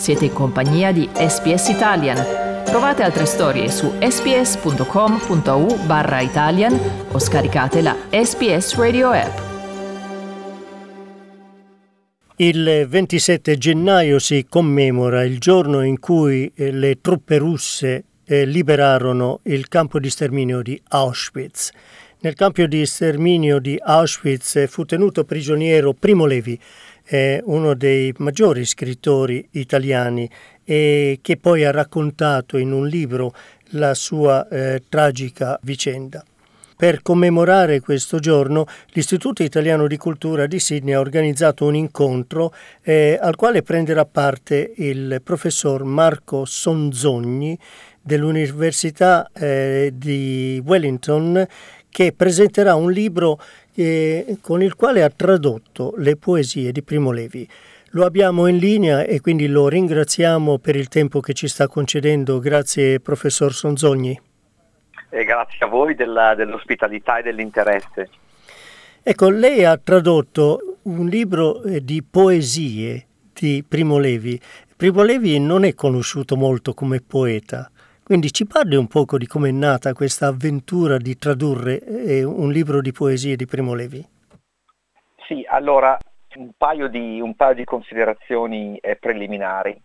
Siete in compagnia di SBS Italian. Trovate altre storie su sbs.com.au/Italian o scaricate la SBS Radio app. Il 27 gennaio si commemora il giorno in cui le truppe russe liberarono il campo di sterminio di Auschwitz. Nel campo di sterminio di Auschwitz fu tenuto prigioniero Primo Levi, uno dei maggiori scrittori italiani, e che poi ha raccontato in un libro la sua tragica vicenda. Per commemorare questo giorno, l'Istituto Italiano di Cultura di Sydney ha organizzato un incontro al quale prenderà parte il professor Marco Sonzogni dell'Università di Wellington, che presenterà un libro con il quale ha tradotto le poesie di Primo Levi. Lo abbiamo in linea e quindi lo ringraziamo per il tempo che ci sta concedendo. Grazie, professor Sonzogni. E grazie a voi dell'ospitalità e dell'interesse. Ecco, lei ha tradotto un libro di poesie di Primo Levi. Primo Levi non è conosciuto molto come poeta, quindi ci parli un poco di come è nata questa avventura di tradurre un libro di poesie di Primo Levi. Sì, allora un paio di considerazioni preliminari.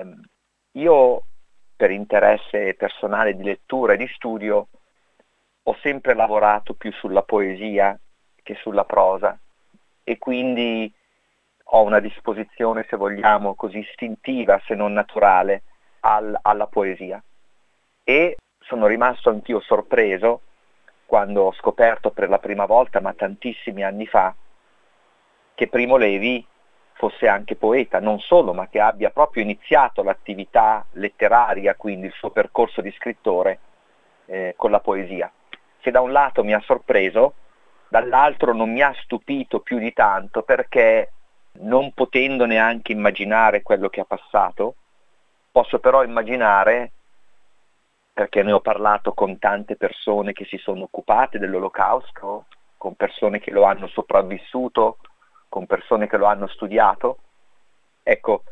Io, per interesse personale di lettura e di studio, ho sempre lavorato più sulla poesia che sulla prosa e quindi ho una disposizione, se vogliamo, così istintiva, se non naturale, alla poesia. E sono rimasto anch'io sorpreso quando ho scoperto per la prima volta, ma tantissimi anni fa, che Primo Levi fosse anche poeta, non solo, ma che abbia proprio iniziato l'attività letteraria, quindi il suo percorso di scrittore, con la poesia. Che da un lato mi ha sorpreso, dall'altro non mi ha stupito più di tanto, perché non potendo neanche immaginare quello che ha passato, posso però immaginare, perché ne ho parlato con tante persone che si sono occupate dell'Olocausto, con persone che lo hanno sopravvissuto, con persone che lo hanno studiato. Ecco,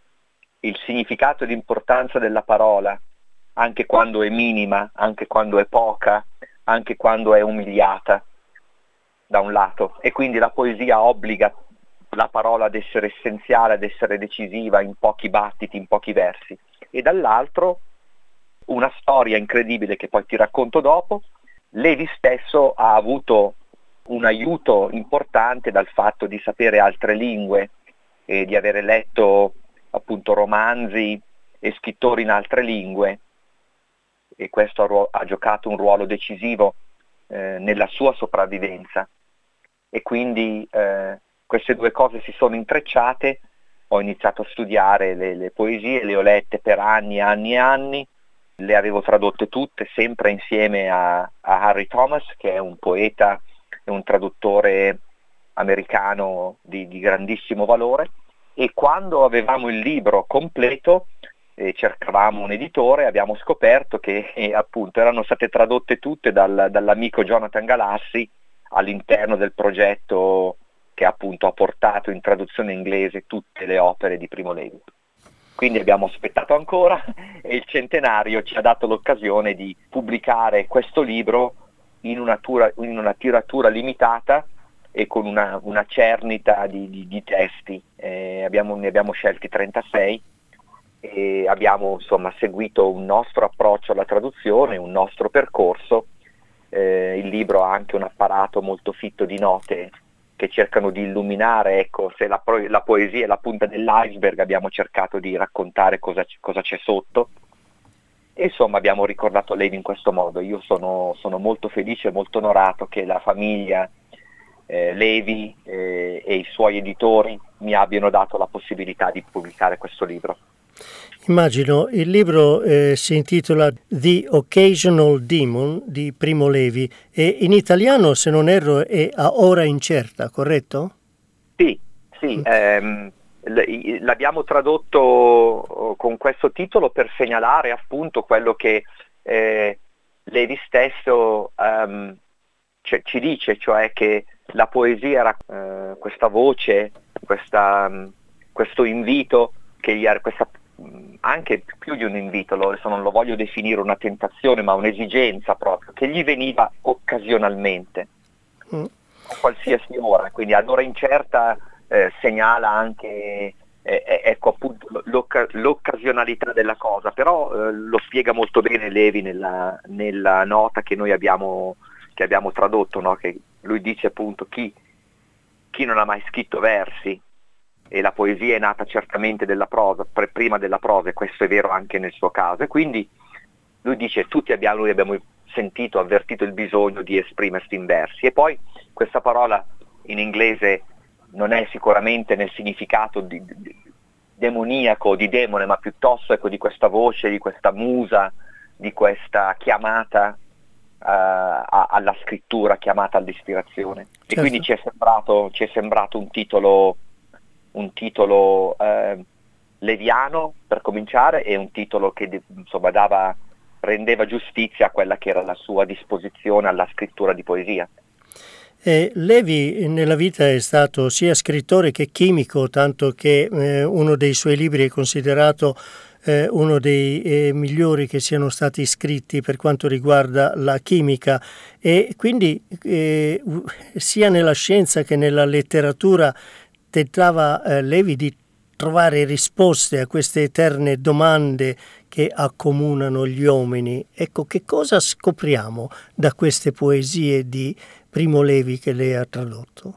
il significato e l'importanza della parola, anche quando è minima, anche quando è poca, anche quando è umiliata, da un lato, e quindi la poesia obbliga la parola ad essere essenziale, ad essere decisiva in pochi battiti, in pochi versi, e dall'altro una storia incredibile che poi ti racconto dopo. Levi stesso ha avuto un aiuto importante dal fatto di sapere altre lingue e di avere letto appunto romanzi e scrittori in altre lingue, e questo ha giocato un ruolo decisivo nella sua sopravvivenza, e quindi queste due cose si sono intrecciate. Ho iniziato a studiare le poesie, le ho lette per anni e anni e anni, le avevo tradotte tutte, sempre insieme a Harry Thomas, che è un poeta e un traduttore americano di grandissimo valore, e quando avevamo il libro completo e cercavamo un editore, abbiamo scoperto che appunto erano state tradotte tutte dall'amico Jonathan Galassi all'interno del progetto che appunto ha portato in traduzione inglese tutte le opere di Primo Levi. Quindi abbiamo aspettato ancora e il centenario ci ha dato l'occasione di pubblicare questo libro in una tiratura limitata e con una cernita di testi. Ne abbiamo scelti 36 e abbiamo insomma seguito un nostro approccio alla traduzione, un nostro percorso. Il libro ha anche un apparato molto fitto di note che cercano di illuminare, ecco, se la poesia è la punta dell'iceberg, abbiamo cercato di raccontare cosa c'è sotto. E insomma abbiamo ricordato Levi in questo modo. Io sono molto felice e molto onorato che la famiglia Levi e i suoi editori mi abbiano dato la possibilità di pubblicare questo libro. Immagino, il libro si intitola The Occasional Demon di Primo Levi e in italiano, se non erro, è A ora incerta, corretto? Sì, l'abbiamo tradotto con questo titolo per segnalare appunto quello che Levi stesso ci dice, cioè che la poesia era questa voce, questo invito, questa anche più di un invito, adesso non lo voglio definire una tentazione, ma un'esigenza proprio, che gli veniva occasionalmente, a qualsiasi ora, quindi ad ora incerta segnala anche ecco appunto l'occasionalità della cosa, però lo spiega molto bene Levi nella nota che noi abbiamo tradotto, no? Che lui dice appunto chi non ha mai scritto versi, e la poesia è nata certamente della prosa, prima della prosa, e questo è vero anche nel suo caso, e quindi lui dice noi abbiamo sentito, avvertito il bisogno di esprimersi in versi, e poi questa parola in inglese non è sicuramente nel significato demoniaco, di demone, ma piuttosto ecco, di questa voce, di questa musa, di questa chiamata alla scrittura, chiamata all'ispirazione. Certo. E quindi ci è sembrato un titolo leviano per cominciare, e un titolo che insomma rendeva giustizia a quella che era la sua disposizione alla scrittura di poesia. Levi nella vita è stato sia scrittore che chimico, tanto che uno dei suoi libri è considerato uno dei migliori che siano stati scritti per quanto riguarda la chimica, e quindi sia nella scienza che nella letteratura tentava Levi di trovare risposte a queste eterne domande che accomunano gli uomini. Ecco, che cosa scopriamo da queste poesie di Primo Levi che lei ha tradotto?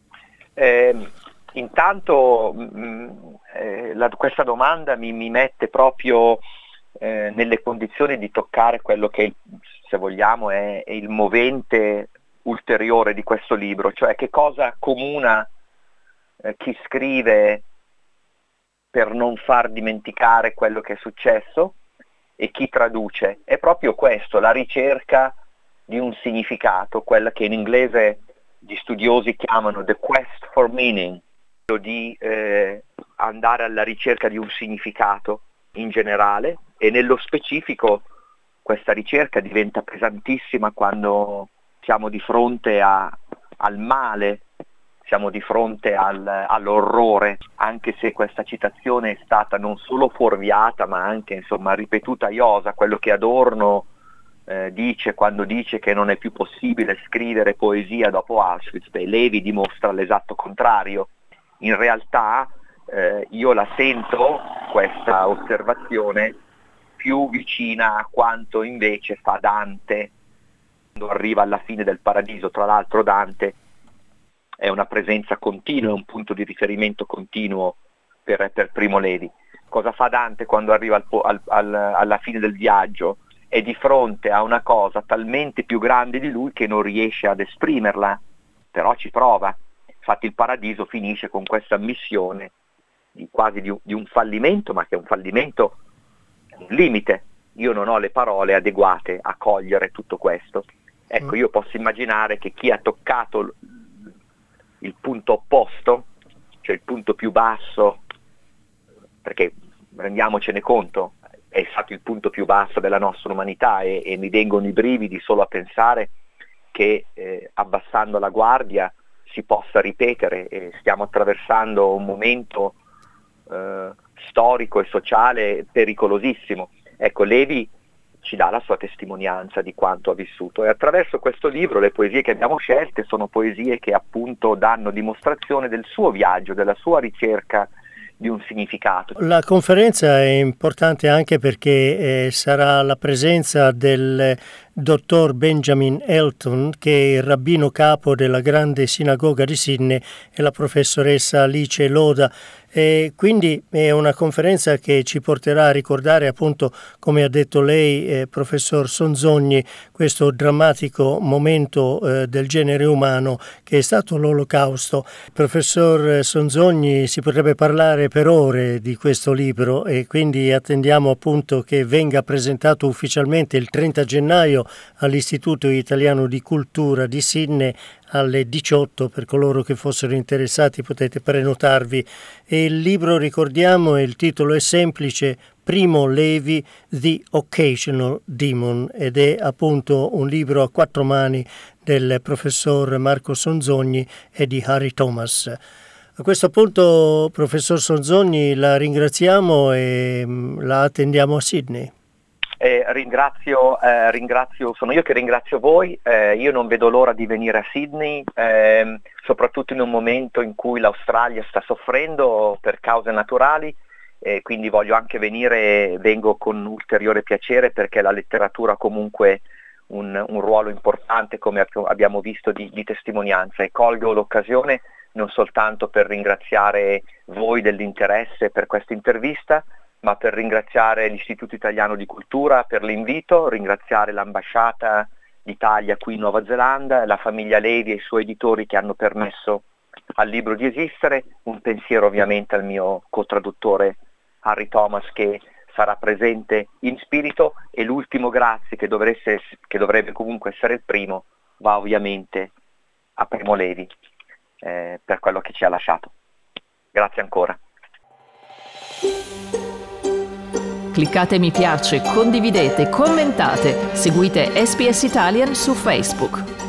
Intanto questa domanda mi mette proprio nelle condizioni di toccare quello che, se vogliamo, è il movente ulteriore di questo libro, cioè che cosa accomuna chi scrive per non far dimenticare quello che è successo e chi traduce. È proprio questo, la ricerca di un significato, quella che in inglese gli studiosi chiamano the quest for meaning, di andare alla ricerca di un significato in generale, e nello specifico questa ricerca diventa pesantissima quando siamo di fronte al male, siamo di fronte all'orrore, anche se questa citazione è stata non solo fuorviata ma anche insomma ripetuta a iosa, quello che Adorno dice quando dice che non è più possibile scrivere poesia dopo Auschwitz. Levi dimostra l'esatto contrario. In realtà io la sento, questa osservazione, più vicina a quanto invece fa Dante quando arriva alla fine del Paradiso. Tra l'altro Dante è una presenza continua, è un punto di riferimento continuo per Primo Levi. Cosa fa Dante quando arriva alla fine del viaggio? È di fronte a una cosa talmente più grande di lui che non riesce ad esprimerla, però ci prova. Infatti il Paradiso finisce con questa ammissione quasi di un fallimento, ma che è un fallimento, un limite. Io non ho le parole adeguate a cogliere tutto questo. Ecco, io posso immaginare che chi ha toccato il punto opposto, cioè il punto più basso, perché rendiamocene conto, è stato il punto più basso della nostra umanità, e mi vengono i brividi solo a pensare che abbassando la guardia si possa ripetere, e stiamo attraversando un momento storico e sociale pericolosissimo. Ecco, Levi ci dà la sua testimonianza di quanto ha vissuto, e attraverso questo libro le poesie che abbiamo scelte sono poesie che appunto danno dimostrazione del suo viaggio, della sua ricerca di un significato. La conferenza è importante anche perché sarà la presenza del dottor Benjamin Elton, che è il rabbino capo della grande sinagoga di Sydney, e la professoressa Alice Loda. E quindi è una conferenza che ci porterà a ricordare, appunto, come ha detto lei, professor Sonzogni, questo drammatico momento del genere umano che è stato l'Olocausto. Professor Sonzogni, si potrebbe parlare per ore di questo libro, e quindi attendiamo appunto che venga presentato ufficialmente il 30 gennaio all'Istituto Italiano di Cultura di Sydney alle 18. Per coloro che fossero interessati potete prenotarvi. E il libro, ricordiamo, il titolo è semplice: Primo Levi, The Occasional Demon, ed è appunto un libro a 4 mani del professor Marco Sonzogni e di Harry Thomas. A questo punto, professor Sonzogni, la ringraziamo e la attendiamo a Sydney. Sono io che ringrazio voi, io non vedo l'ora di venire a Sydney, soprattutto in un momento in cui l'Australia sta soffrendo per cause naturali, quindi voglio anche venire, vengo con ulteriore piacere perché la letteratura ha comunque un ruolo importante, come abbiamo visto, di testimonianza, e colgo l'occasione non soltanto per ringraziare voi dell'interesse per questa intervista, ma per ringraziare l'Istituto Italiano di Cultura per l'invito, ringraziare l'Ambasciata d'Italia qui in Nuova Zelanda, la famiglia Levi e i suoi editori che hanno permesso al libro di esistere, un pensiero ovviamente al mio co-traduttore Harry Thomas che sarà presente in spirito, e l'ultimo grazie che dovrebbe comunque essere il primo va ovviamente a Primo Levi per quello che ci ha lasciato. Grazie ancora. Cliccate mi piace, condividete, commentate, seguite SBS Italian su Facebook.